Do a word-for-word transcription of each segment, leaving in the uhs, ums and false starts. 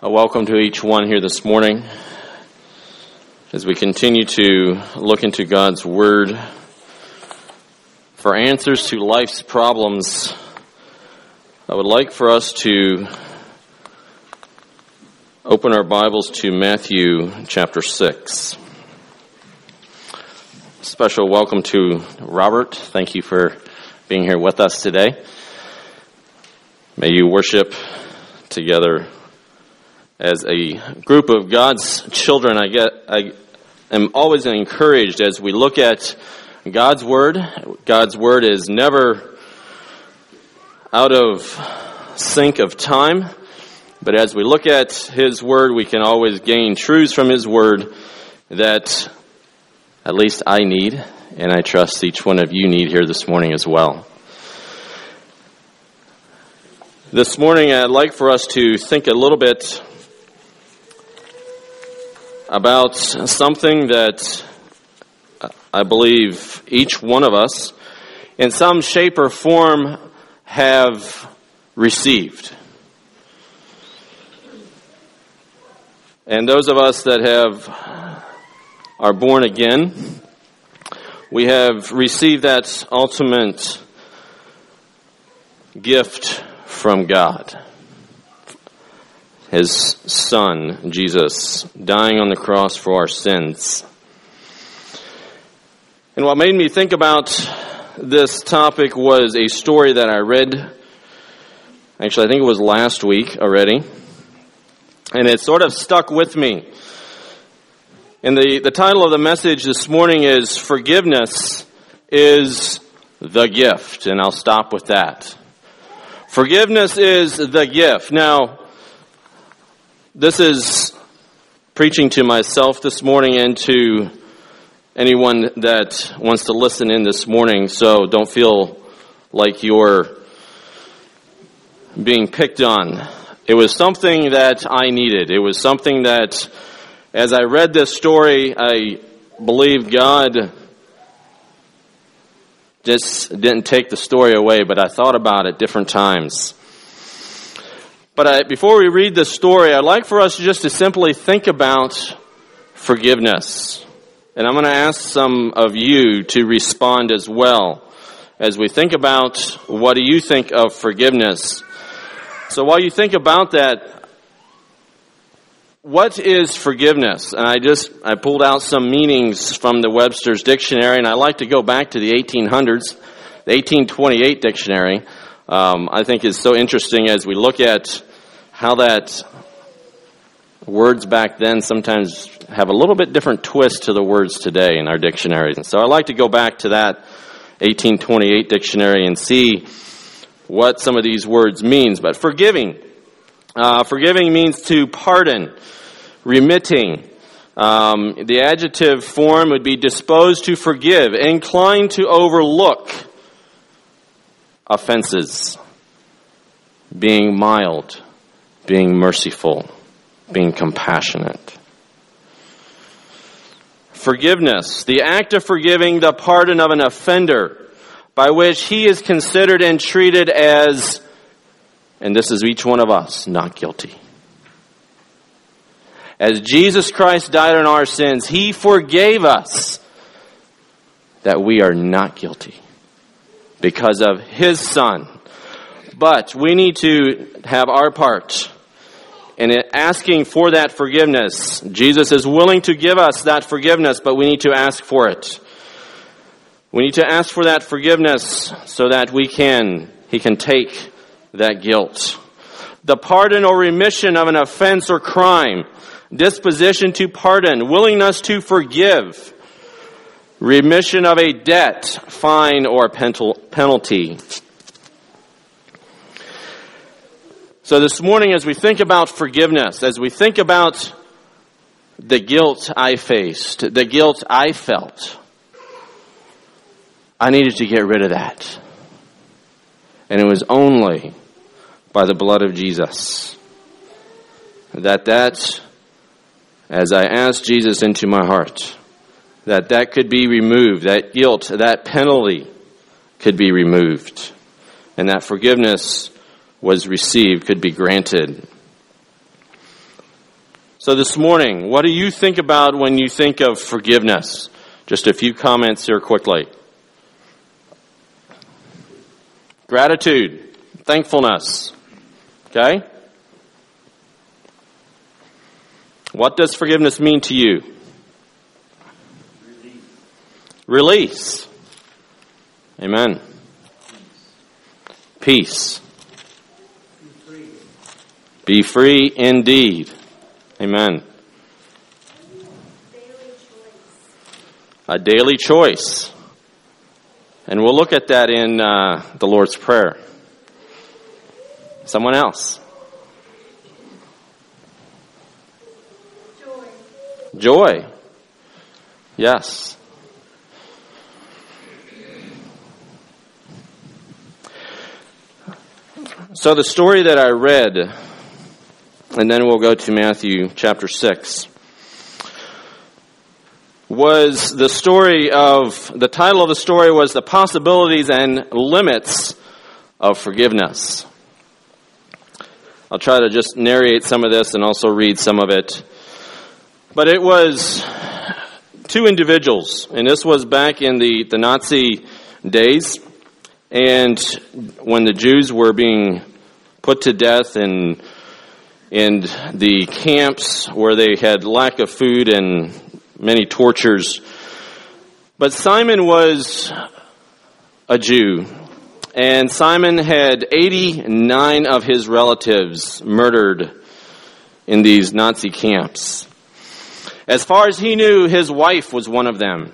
A welcome to each one here this morning as we continue to look into God's Word for answers to life's problems. I would like for us to open our Bibles to Matthew chapter six. Special welcome to Robert. Thank you for being here with us today. May you worship together as a group of God's children. I get, I am always encouraged as we look at God's Word. God's Word is never out of sync of time, but as we look at His Word, we can always gain truths from His Word that at least I need, and I trust each one of you need here this morning as well. This morning, I'd like for us to think a little bit about something that I believe each one of us, in some shape or form, have received. And those of us that have are born again, we have received that ultimate gift from God. His Son, Jesus, dying on the cross for our sins. And what made me think about this topic was a story that I read, actually I think it was last week already, and it sort of stuck with me. And the, the title of the message this morning is Forgiveness is the Gift, and I'll stop with that. Forgiveness is the gift. Now, this is preaching to myself this morning and to anyone that wants to listen in this morning, so don't feel like you're being picked on. It was something that I needed. It was something that, as I read this story, I believe God just didn't take the story away, but I thought about it different times. But I, before we read this story, I'd like for us just to simply think about forgiveness. And I'm going to ask some of you to respond as well as we think about what do you think of forgiveness. So while you think about that, what is forgiveness? And I just, I pulled out some meanings from the Webster's Dictionary, and I like to go back to the eighteen hundreds, the eighteen twenty-eight dictionary. Um, I think is so interesting as we look at how that words back then sometimes have a little bit different twist to the words today in our dictionaries. And so I like to go back to that eighteen twenty-eight dictionary and see what some of these words means. But forgiving, uh, forgiving means to pardon, remitting. Um, the adjective form would be disposed to forgive, inclined to overlook offenses, being mild, being merciful, being compassionate. Forgiveness, the act of forgiving the pardon of an offender by which he is considered and treated as, and this is each one of us, not guilty. As Jesus Christ died on our sins, He forgave us that we are not guilty because of His Son. But we need to have our part in asking for that forgiveness. Jesus is willing to give us that forgiveness, but we need to ask for it. We need to ask for that forgiveness so that we can, He can take that guilt. The pardon or remission of an offense or crime, disposition to pardon, willingness to forgive, remission of a debt, fine, or penalty. So this morning, as we think about forgiveness, as we think about the guilt I faced, the guilt I felt, I needed to get rid of that. And it was only by the blood of Jesus that that, as I asked Jesus into my heart, that that could be removed, that guilt, that penalty could be removed, and that forgiveness was received, could be granted. So this morning, what do you think about when you think of forgiveness? Just a few comments here quickly. Gratitude, thankfulness. Okay? What does forgiveness mean to you? Release. Release. Amen. Peace. Be free. Be free indeed. Amen. Daily choice. A daily choice. And we'll look at that in uh, the Lord's Prayer. Someone else? Joy. Joy. Yes. So the story that I read, and then we'll go to Matthew chapter six, was the story of, the title of the story was The Possibilities and Limits of Forgiveness. I'll try to just narrate some of this and also read some of it. But it was two individuals, and this was back in the, the Nazi days, and when the Jews were being put to death in, in the camps where they had lack of food and many tortures. But Simon was a Jew, and Simon had eighty-nine of his relatives murdered in these Nazi camps. As far as he knew, his wife was one of them.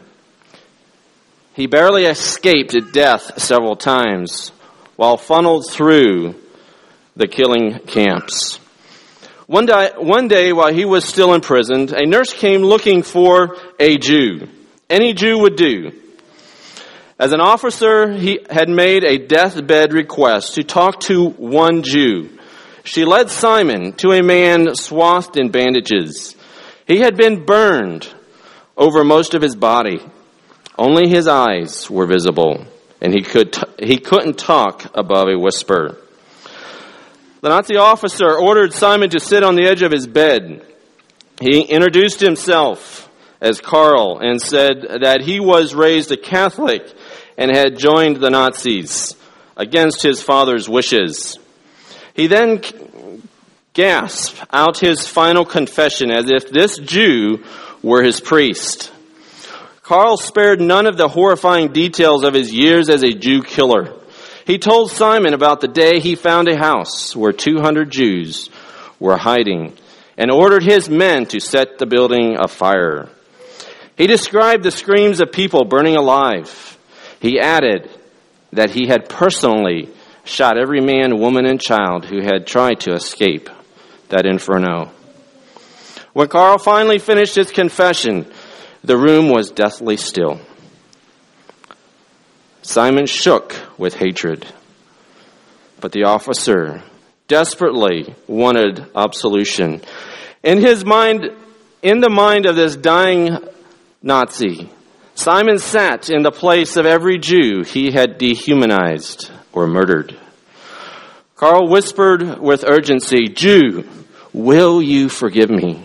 He barely escaped death several times while funneled through the killing camps. One day, one day, while he was still imprisoned, a nurse came looking for a Jew. Any Jew would do. As an officer, he had made a deathbed request to talk to one Jew. She led Simon to a man swathed in bandages. He had been burned over most of his body. Only his eyes were visible, and he could t- he couldn't talk above a whisper. The Nazi officer ordered Simon to sit on the edge of his bed. He introduced himself as Karl and said that he was raised a Catholic and had joined the Nazis against his father's wishes. He then gasped out his final confession as if this Jew were his priest. Karl spared none of the horrifying details of his years as a Jew killer. He told Simon about the day he found a house where two hundred Jews were hiding and ordered his men to set the building afire. He described the screams of people burning alive. He added that he had personally shot every man, woman, and child who had tried to escape that inferno. When Karl finally finished his confession, the room was deathly still. Simon shook with hatred, but the officer desperately wanted absolution. In his mind, in the mind of this dying Nazi, Simon sat in the place of every Jew he had dehumanized or murdered. Karl whispered with urgency, "Jew, will you forgive me?"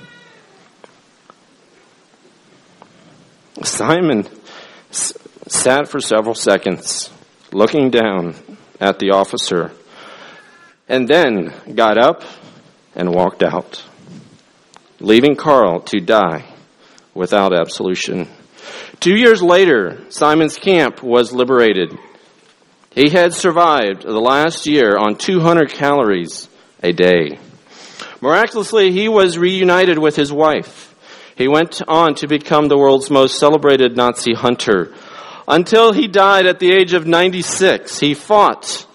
Simon sat for several seconds, looking down at the officer, and then got up and walked out, leaving Karl to die without absolution. Two years later, Simon's camp was liberated. He had survived the last year on two hundred calories a day. Miraculously, he was reunited with his wife. He went on to become the world's most celebrated Nazi hunter. Until he died at the age of ninety-six, he fought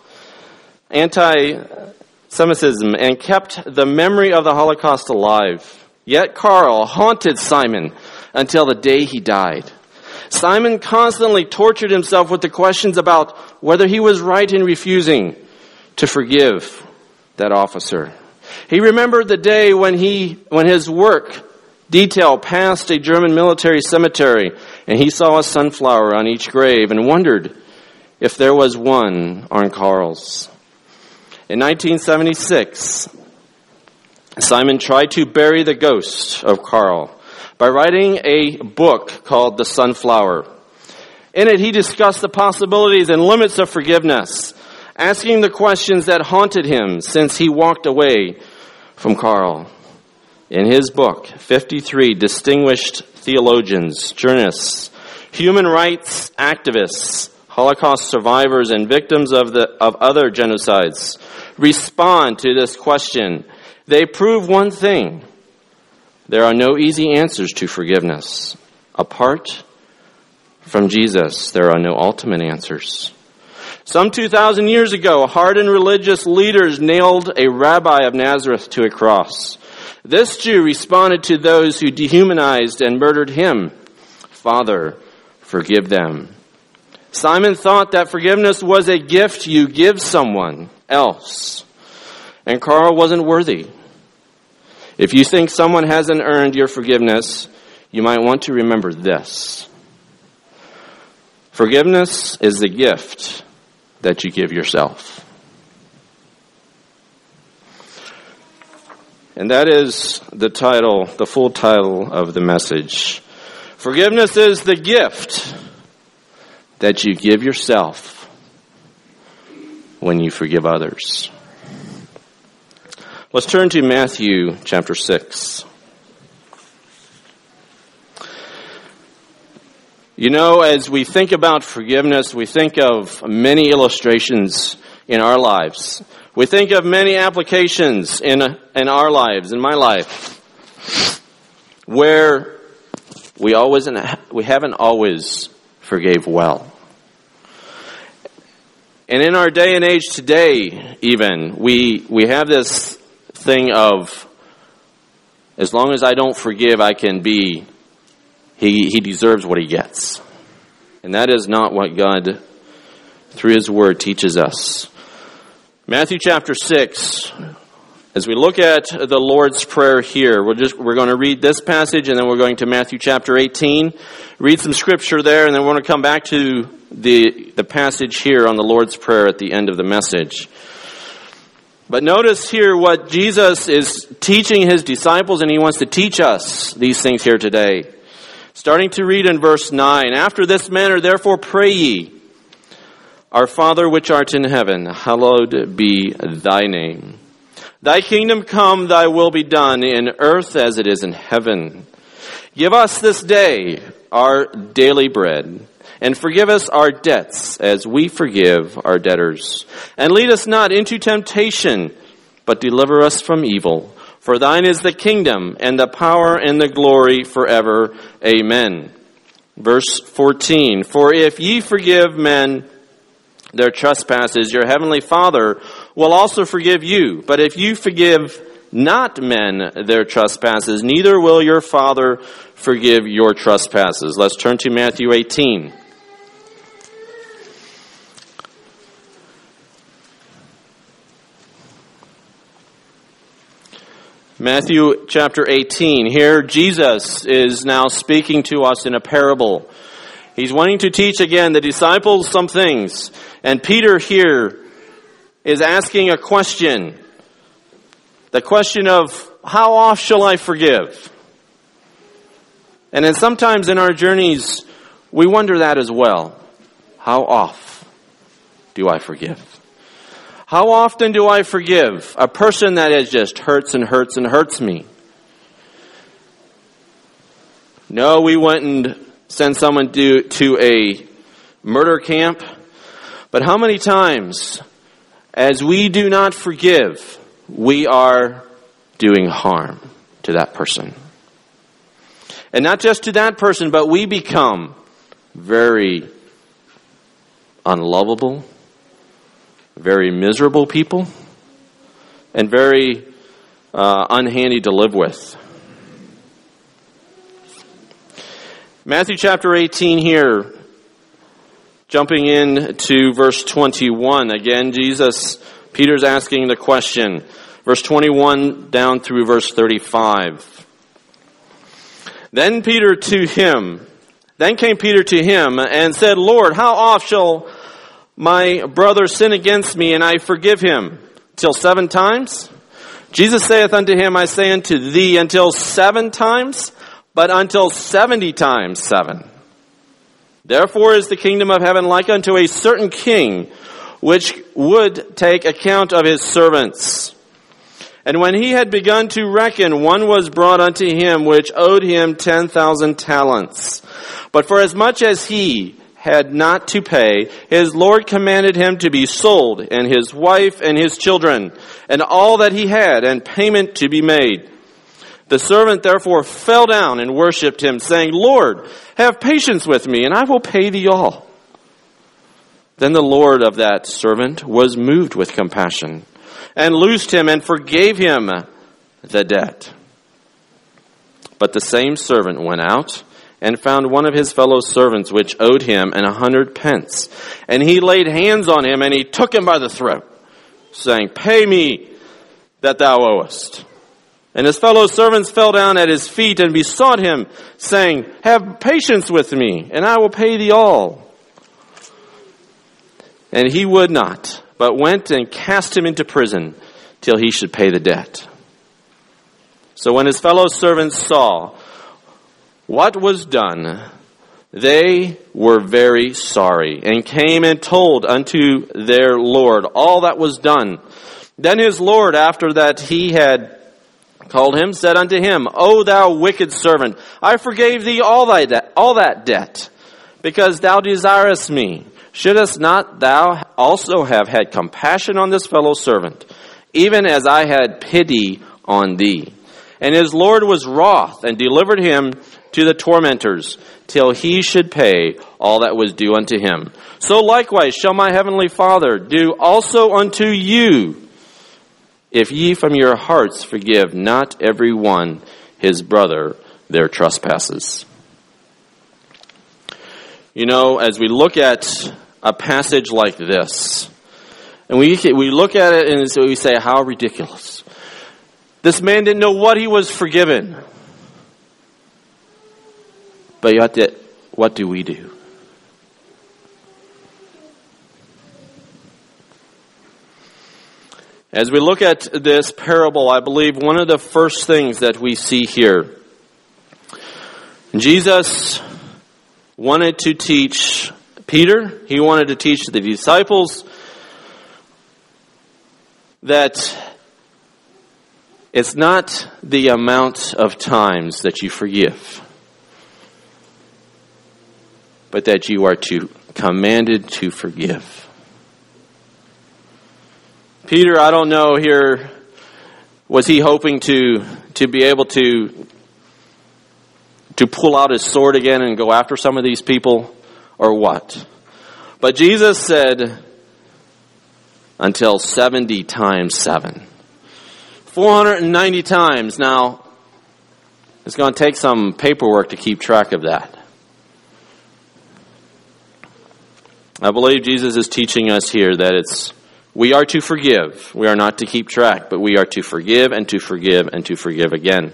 anti-Semitism and kept the memory of the Holocaust alive. Yet Karl haunted Simon until the day he died. Simon constantly tortured himself with the questions about whether he was right in refusing to forgive that officer. He remembered the day when he, when his work detail passed a German military cemetery, and he saw a sunflower on each grave and wondered if there was one on Karl's. In nineteen seventy-six, Simon tried to bury the ghost of Carl by writing a book called The Sunflower. In it, he discussed the possibilities and limits of forgiveness, asking the questions that haunted him since he walked away from Carl. In his book, fifty-three distinguished theologians, journalists, human rights activists, Holocaust survivors, and victims of the of other genocides respond to this question. They prove one thing: there are no easy answers to forgiveness. Apart from Jesus, there are no ultimate answers. Some two thousand years ago, hardened religious leaders nailed a rabbi of Nazareth to a cross. This Jew responded to those who dehumanized and murdered him, "Father, forgive them." Simon thought that forgiveness was a gift you give someone else, and Carl wasn't worthy. If you think someone hasn't earned your forgiveness, you might want to remember this. Forgiveness is the gift that you give yourself. And that is the title, the full title of the message. Forgiveness is the gift that you give yourself when you forgive others. Let's turn to Matthew chapter six. You know, as we think about forgiveness, we think of many illustrations in our lives. We think of many applications in in our lives, in my life, where we always we haven't always forgave well. And in our day and age today, even, we we have this thing of, as long as I don't forgive, I can be, he, he deserves what he gets. And that is not what God, through his word, teaches us. Matthew chapter six, as we look at the Lord's Prayer here, we're just we're going to read this passage, and then we're going to Matthew chapter eighteen, read some scripture there, and then we're going to come back to the the passage here on the Lord's Prayer at the end of the message. But notice here what Jesus is teaching his disciples, and he wants to teach us these things here today. Starting to read in verse nine, "After this manner, therefore, pray ye, Our Father which art in heaven, hallowed be thy name. Thy kingdom come, thy will be done in earth as it is in heaven. Give us this day our daily bread, and forgive us our debts as we forgive our debtors. And lead us not into temptation, but deliver us from evil. For thine is the kingdom, and the power, and the glory forever. Amen." Verse fourteen, "For if ye forgive men their trespasses, your heavenly Father will also forgive you. But if you forgive not men their trespasses, neither will your Father forgive your trespasses." Let's turn to Matthew eighteen. Matthew chapter eighteen. Here Jesus is now speaking to us in a parable. He's wanting to teach again the disciples some things. And Peter here is asking a question. The question of, how oft shall I forgive? And then sometimes in our journeys, we wonder that as well. How oft do I forgive? How often do I forgive a person that has just hurts and hurts and hurts me? No, we went and sent someone to, to a murder camp. But how many times, as we do not forgive, we are doing harm to that person? And not just to that person, but we become very unlovable, very miserable people, and very uh, unhandy to live with. Matthew chapter eighteen here, jumping in to verse twenty-one. Again, Jesus, Peter's asking the question. Verse twenty-one down through verse thirty-five. Then Peter to him, then came Peter to him and said, "Lord, how oft shall my brother sin against me and I forgive him? Till seven times?" Jesus saith unto him, I say unto thee, until seven times, but until seventy times seven. Therefore is the kingdom of heaven like unto a certain king, which would take account of his servants. And when he had begun to reckon, one was brought unto him, which owed him ten thousand talents. But for as much as he had not to pay, his Lord commanded him to be sold, and his wife and his children, and all that he had, and payment to be made. The servant therefore fell down and worshipped him, saying, Lord, have patience with me, and I will pay thee all. Then the Lord of that servant was moved with compassion, and loosed him, and forgave him the debt. But the same servant went out, and found one of his fellow servants which owed him an hundred pence. And he laid hands on him, and he took him by the throat, saying, Pay me that thou owest. And his fellow servants fell down at his feet and besought him, saying, Have patience with me, and I will pay thee all. And he would not, but went and cast him into prison till he should pay the debt. So when his fellow servants saw what was done, they were very sorry, and came and told unto their Lord all that was done. Then his Lord, after that he had called him, said unto him, O thou wicked servant, I forgave thee all thy de- all that debt, because thou desirest me. Shouldest not thou also have had compassion on this fellow servant, even as I had pity on thee? And his Lord was wroth, and delivered him to the tormentors, till he should pay all that was due unto him. So likewise shall my heavenly Father do also unto you, if ye from your hearts forgive not every one his brother their trespasses. You know, as we look at a passage like this, and we we look at it and so we say, how ridiculous. This man didn't know what he was forgiven. But yet, what do we do? As we look at this parable, I believe one of the first things that we see here, Jesus wanted to teach Peter, he wanted to teach the disciples that it's not the amount of times that you forgive, but that you are to commanded to forgive. Peter, I don't know here, was he hoping to to be able to to pull out his sword again and go after some of these people, or what? But Jesus said, until seventy times seven. four hundred ninety times. Now, it's going to take some paperwork to keep track of that. I believe Jesus is teaching us here that it's we are to forgive. We are not to keep track, but we are to forgive and to forgive and to forgive again.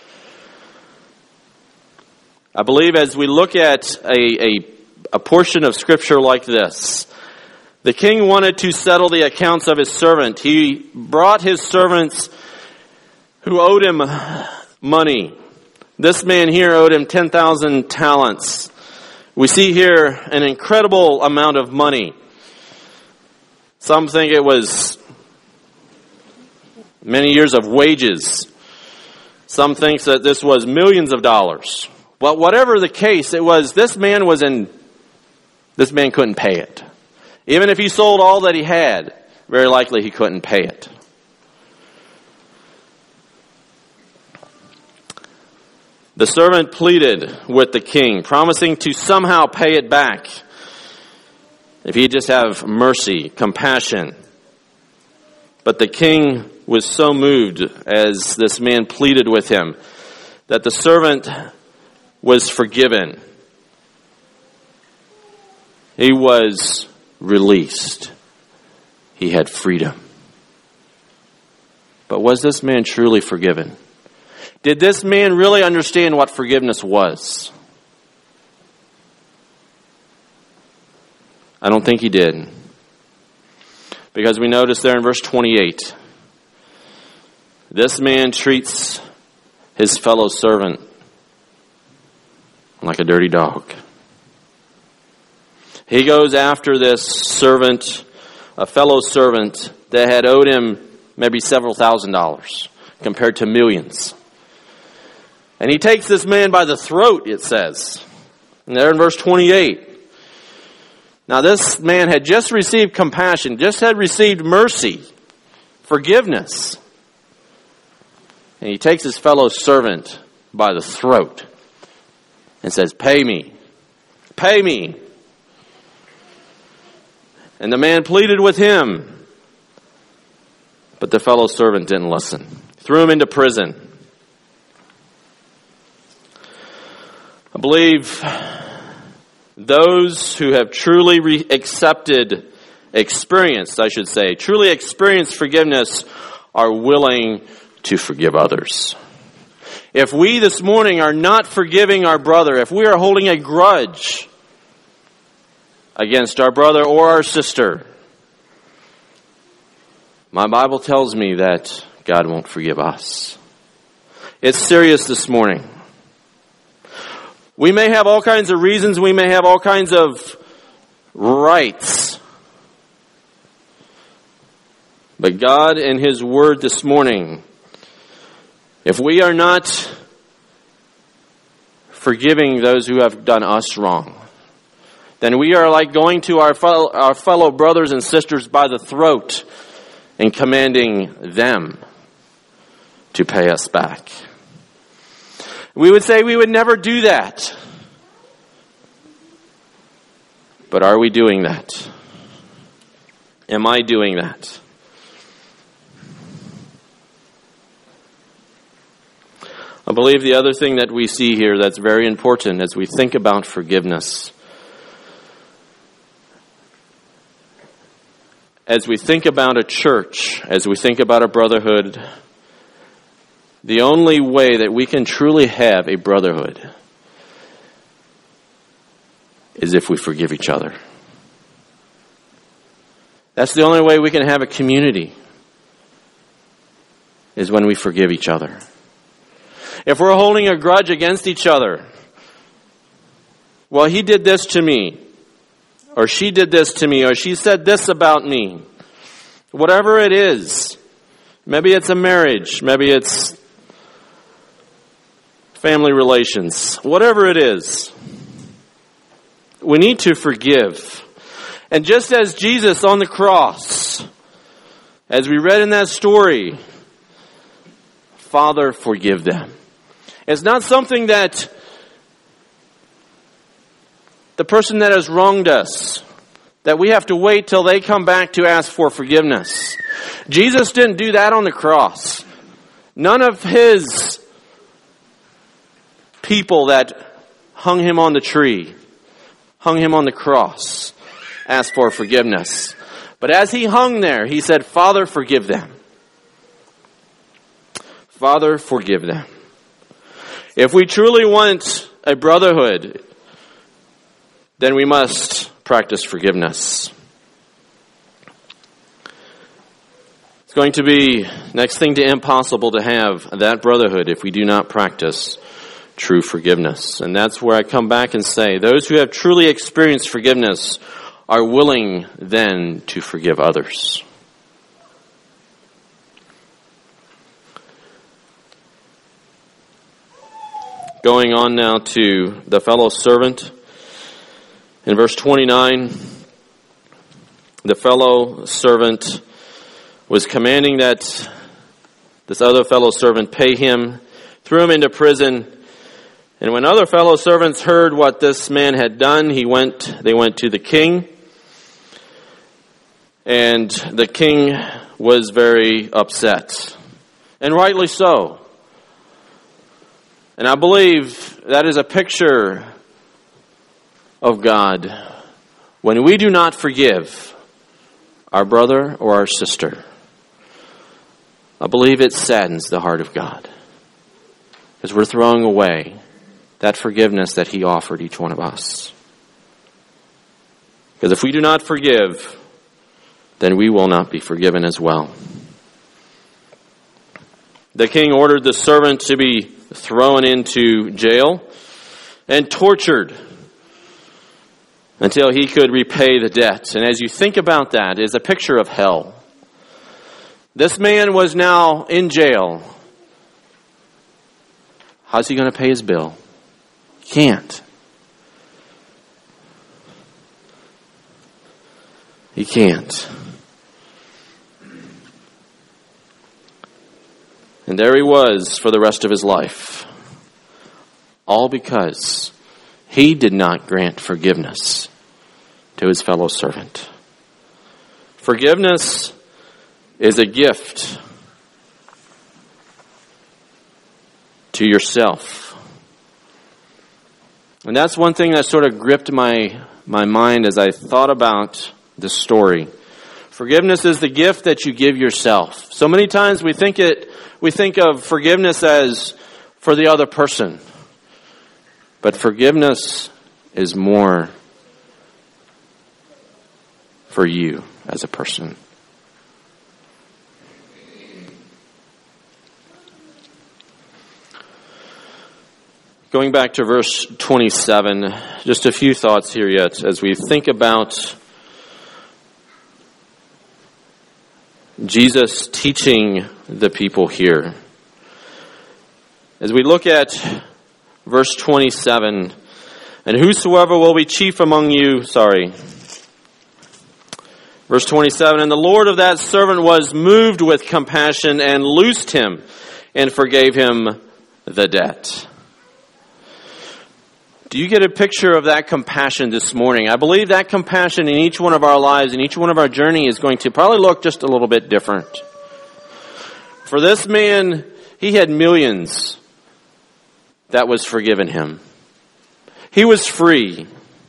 I believe as we look at a, a, a portion of Scripture like this, the king wanted to settle the accounts of his servant. He brought his servants who owed him money. This man here owed him ten thousand talents. We see here an incredible amount of money. Some think it was many years of wages. Some think that this was millions of dollars. But whatever the case, it was this man was in, this man couldn't pay it. Even if he sold all that he had, very likely he couldn't pay it. The servant pleaded with the king, promising to somehow pay it back if he'd just have mercy, compassion. But the king was so moved as this man pleaded with him that the servant was forgiven. He was released. He had freedom. But was this man truly forgiven? Did this man really understand what forgiveness was? I don't think he did. Because we notice there in verse twenty-eight, This man treats his fellow servant like a dirty dog. He goes after this servant, a fellow servant that had owed him maybe several thousand dollars compared to millions. And he takes this man by the throat, it says. And there in verse twenty-eight. Now this man had just received compassion, just had received mercy, forgiveness. And he takes his fellow servant by the throat and says, "Pay me, pay me." And the man pleaded with him, but the fellow servant didn't listen. Threw him into prison. I believe those who have truly re- accepted, experienced, I should say, truly experienced forgiveness are willing to forgive others. If we this morning are not forgiving our brother, if we are holding a grudge against our brother or our sister, my Bible tells me that God won't forgive us. It's serious this morning. We may have all kinds of reasons, we may have all kinds of rights. But God in His Word this morning, if we are not forgiving those who have done us wrong, then we are like going to our fellow, our fellow brothers and sisters by the throat and commanding them to pay us back. We would say we would never do that. But are we doing that? Am I doing that? I believe the other thing that we see here that's very important as we think about forgiveness, as we think about a church, as we think about a brotherhood, the only way that we can truly have a brotherhood is if we forgive each other. That's the only way we can have a community, is when we forgive each other. If we're holding a grudge against each other, well, he did this to me, or she did this to me, or she said this about me, whatever it is, maybe it's a marriage, maybe it's family relations, whatever it is, we need to forgive. And just as Jesus on the cross, as we read in that story, Father, forgive them. It's not something that the person that has wronged us, that we have to wait till they come back to ask for forgiveness. Jesus didn't do that on the cross. None of His people that hung Him on the tree, hung Him on the cross, asked for forgiveness. But as He hung there, He said, Father, forgive them. Father, forgive them. If we truly want a brotherhood, then we must practice forgiveness. It's going to be next thing to impossible to have that brotherhood if we do not practice true forgiveness. And that's where I come back and say, those who have truly experienced forgiveness are willing then to forgive others. Going on now to the fellow servant. In verse twenty-nine, the fellow servant was commanding that this other fellow servant pay him, threw him into prison. And when other fellow servants heard what this man had done, he went. they went to the king. And the king was very upset. And rightly so. And I believe that is a picture of God. When we do not forgive our brother or our sister, I believe it saddens the heart of God. Because we're throwing away that forgiveness that He offered each one of us. Because if we do not forgive, then we will not be forgiven as well. The king ordered the servant to be thrown into jail and tortured until he could repay the debt. And as you think about that, it's a picture of hell. This man was now in jail. How's he going to pay his bill? He can't. He can't. And there he was for the rest of his life. All because he did not grant forgiveness to his fellow servant. Forgiveness is a gift to yourself. And that's one thing that sort of gripped my, my mind as I thought about this story. Forgiveness is the gift that you give yourself. So many times we think it, we think of forgiveness as for the other person. But forgiveness is more for you as a person. Going back to verse twenty-seven, just a few thoughts here yet as we think about Jesus teaching the people here. As we look at verse twenty-seven, and whosoever will be chief among you, sorry, verse twenty-seven, and the Lord of that servant was moved with compassion and loosed him and forgave him the debt. Do you get a picture of that compassion this morning? I believe that compassion in each one of our lives, in each one of our journey is going to probably look just a little bit different. For this man, he had millions that was forgiven him. He was free.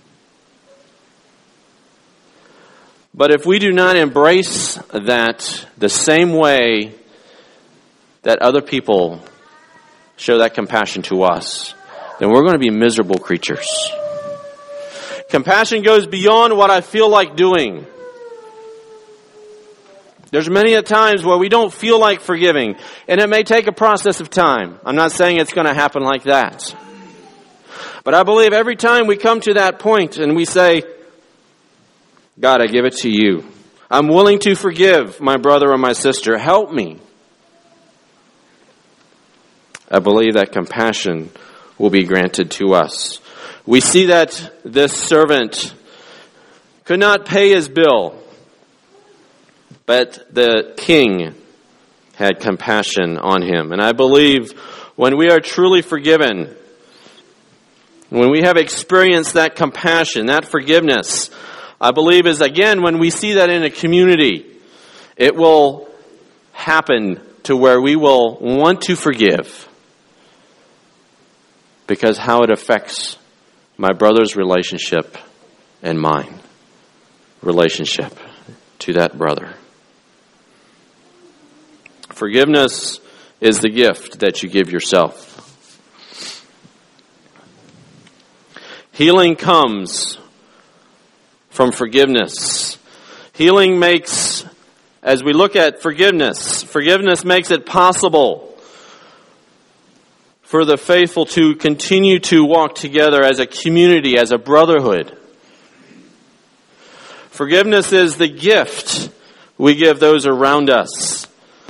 But if we do not embrace that the same way that other people show that compassion to us, then we're going to be miserable creatures. Compassion goes beyond what I feel like doing. There's many a times where we don't feel like forgiving, and it may take a process of time. I'm not saying it's going to happen like that. But I believe every time we come to that point and we say, God, I give it to you. I'm willing to forgive my brother or my sister. Help me. I believe that compassion will be granted to us. We see that this servant could not pay his bill, but the king had compassion on him. And I believe when we are truly forgiven, when we have experienced that compassion, that forgiveness, I believe is again when we see that in a community, it will happen to where we will want to forgive. Because how it affects my brother's relationship and mine relationship to that brother. Forgiveness is the gift that you give yourself. Healing comes from forgiveness. Healing makes, as we look at forgiveness, forgiveness makes it possible for the faithful to continue to walk together as a community, as a brotherhood. Forgiveness is the gift we give those around us.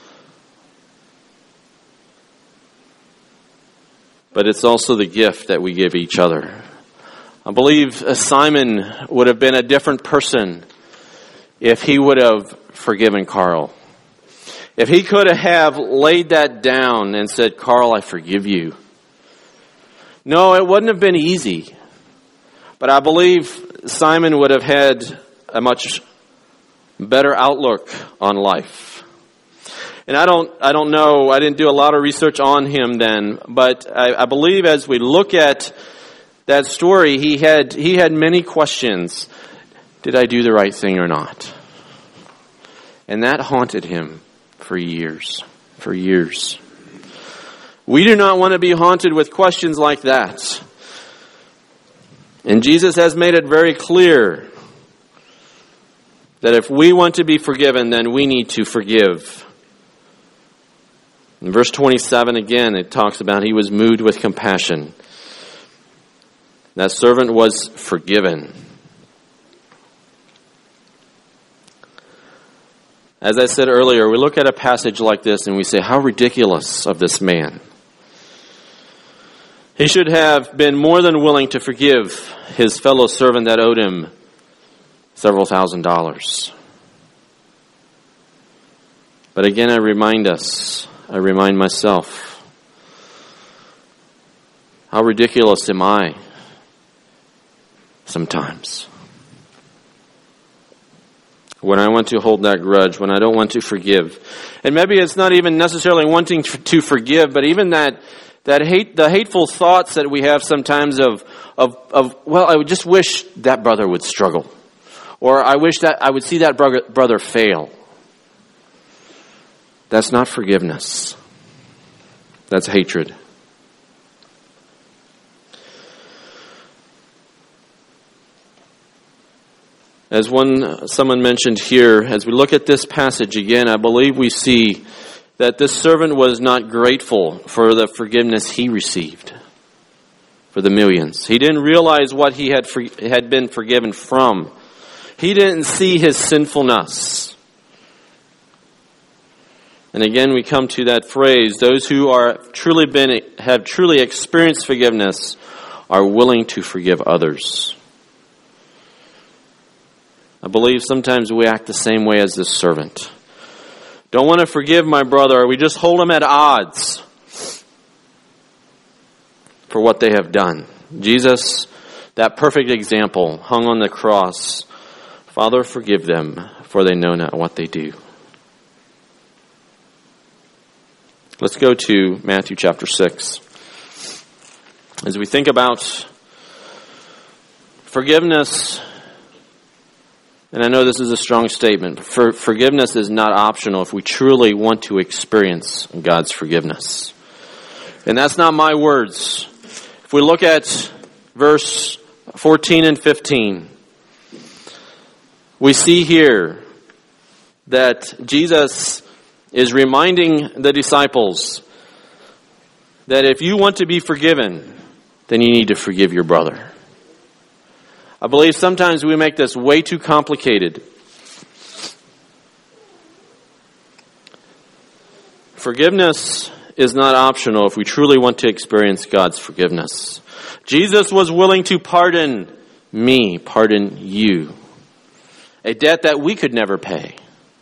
But it's also the gift that we give each other. I believe Simon would have been a different person if he would have forgiven Carl. If he could have laid that down and said, Carl, I forgive you. No, it wouldn't have been easy. But I believe Simon would have had a much better outlook on life. And I don't, I don't know, I didn't do a lot of research on him then, but I, I believe as we look at that story, he had, he had many questions. Did I do the right thing or not? And that haunted him for years, for years. We do not want to be haunted with questions like that. And Jesus has made it very clear that if we want to be forgiven, then we need to forgive In verse twenty-seven, again, it talks about he was moved with compassion. That servant was forgiven. As I said earlier, we look at a passage like this and we say, how ridiculous of this man. He should have been more than willing to forgive his fellow servant that owed him several thousand dollars. But again, I remind us, I remind myself, how ridiculous am I sometimes? When I want to hold that grudge, when I don't want to forgive. And maybe it's not even necessarily wanting to forgive, but even that that hate, the hateful thoughts that we have sometimes of, of, of, well, I would just wish that brother would struggle. Or I wish that I would see that brother, brother fail. That's not forgiveness. That's hatred. As one someone mentioned here, as we look at this passage again, I believe we see that this servant was not grateful for the forgiveness he received, for the millions. He didn't realize what he had for, had been forgiven from. He didn't see his sinfulness. And again, we come to that phrase: those who are truly been have truly experienced forgiveness are willing to forgive others. I believe sometimes we act the same way as this servant. Don't want to forgive my brother, or we just hold him at odds for what they have done. Jesus, that perfect example, hung on the cross. Father, forgive them, for they know not what they do. Let's go to Matthew chapter six. As we think about forgiveness, and I know this is a strong statement, but for, forgiveness is not optional if we truly want to experience God's forgiveness. And that's not my words. If we look at verse fourteen and fifteen, we see here that Jesus is reminding the disciples that if you want to be forgiven, then you need to forgive your brother. I believe sometimes we make this way too complicated. Forgiveness is not optional if we truly want to experience God's forgiveness. Jesus was willing to pardon me, pardon you, a debt that we could never pay.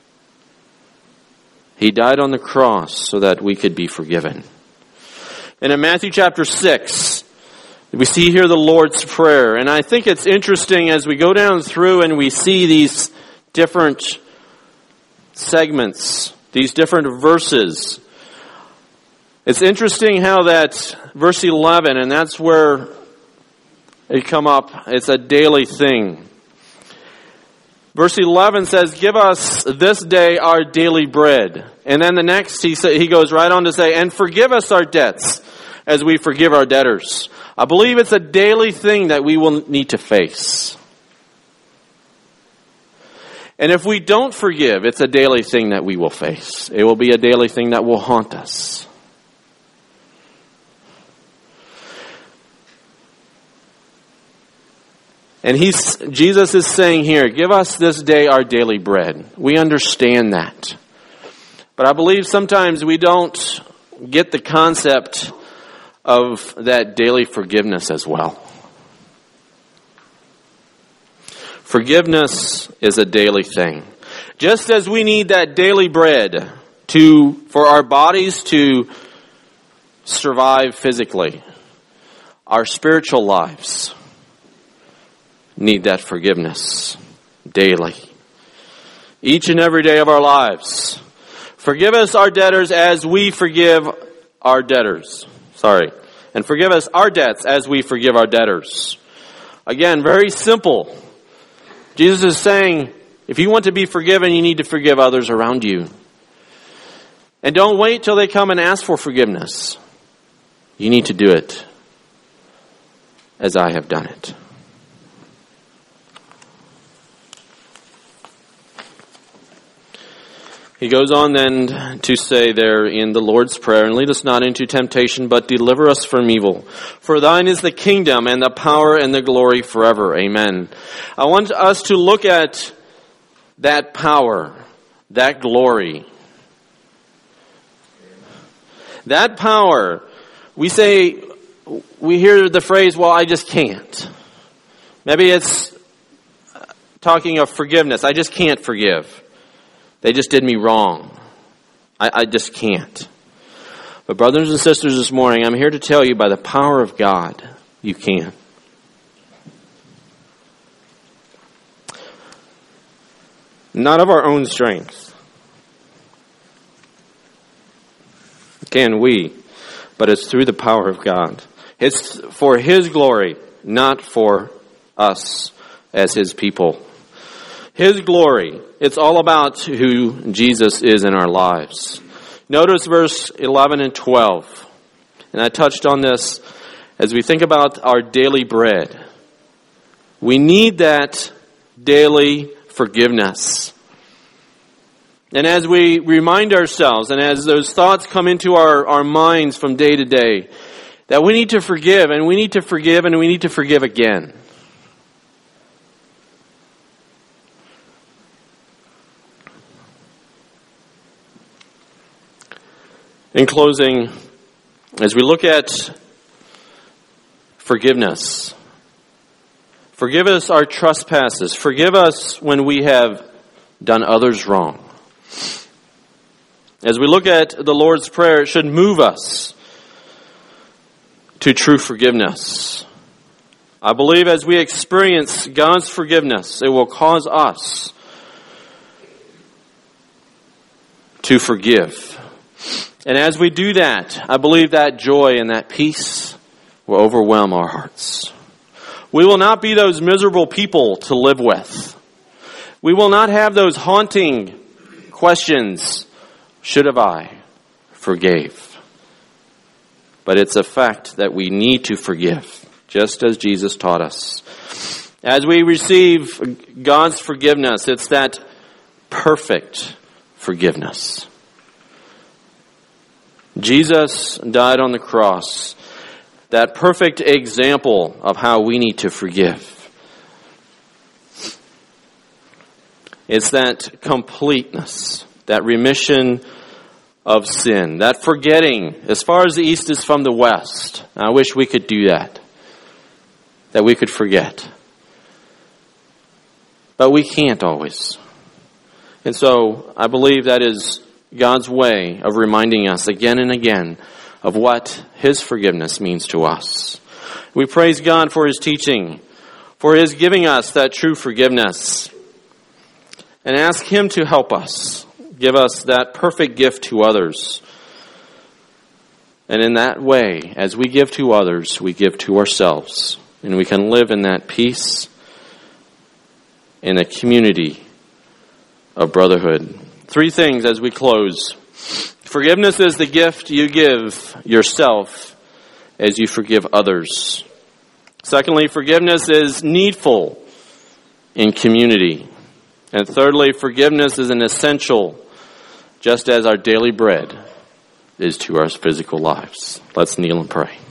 He died on the cross so that we could be forgiven. And in Matthew chapter six, we see here the Lord's Prayer. And I think it's interesting as we go down through and we see these different segments, these different verses. It's interesting how that verse eleven, and that's where it come up, it's a daily thing. Verse eleven says, give us this day our daily bread. And then the next, he sa- he goes right on to say, and forgive us our debts as we forgive our debtors. I believe it's a daily thing that we will need to face. And if we don't forgive, it's a daily thing that we will face. It will be a daily thing that will haunt us. And he's, Jesus is saying here, give us this day our daily bread. We understand that. But I believe sometimes we don't get the concept of that daily forgiveness as well. Forgiveness is a daily thing. Just as we need that daily bread to for our bodies to survive physically, our spiritual lives need that forgiveness daily. Each and every day of our lives. Forgive us our debtors as we forgive our debtors. Sorry. And forgive us our debts as we forgive our debtors. Again, very simple. Jesus is saying, if you want to be forgiven, you need to forgive others around you. And don't wait till they come and ask for forgiveness. You need to do it as I have done it. He goes on then to say there in the Lord's Prayer, and lead us not into temptation, but deliver us from evil. For thine is the kingdom and the power and the glory forever. Amen. I want us to look at that power, that glory. That power, we say, we hear the phrase, well, I just can't. Maybe it's talking of forgiveness. I just can't forgive. They just did me wrong. I, I just can't. But brothers and sisters, this morning, I'm here to tell you by the power of God, you can. Not of our own strength can we, but it's through the power of God. It's for His glory, not for us as His people. His glory, it's all about who Jesus is in our lives. Notice verse eleven and twelve. And I touched on this as we think about our daily bread. We need that daily forgiveness. And as we remind ourselves, and as those thoughts come into our, our minds from day to day, that we need to forgive, and we need to forgive, and we need to forgive again. In closing, as we look at forgiveness, forgive us our trespasses. Forgive us when we have done others wrong. As we look at the Lord's Prayer, it should move us to true forgiveness. I believe as we experience God's forgiveness, it will cause us to forgive. And as we do that, I believe that joy and that peace will overwhelm our hearts. We will not be those miserable people to live with. We will not have those haunting questions. Should have I forgave? But it's a fact that we need to forgive, just as Jesus taught us. As we receive God's forgiveness, it's that perfect forgiveness. Jesus died on the cross, that perfect example of how we need to forgive. It's that completeness, that remission of sin, that forgetting as far as the east is from the west. I wish we could do that, that we could forget. But we can't always. And so I believe that is God's way of reminding us again and again of what His forgiveness means to us. We praise God for His teaching, for His giving us that true forgiveness, and ask Him to help us, give us that perfect gift to others. And in that way, as we give to others, we give to ourselves, and we can live in that peace in a community of brotherhood. Three things as we close. Forgiveness is the gift you give yourself as you forgive others. Secondly, forgiveness is needful in community. And thirdly, forgiveness is an essential, just as our daily bread is to our physical lives. Let's kneel and pray.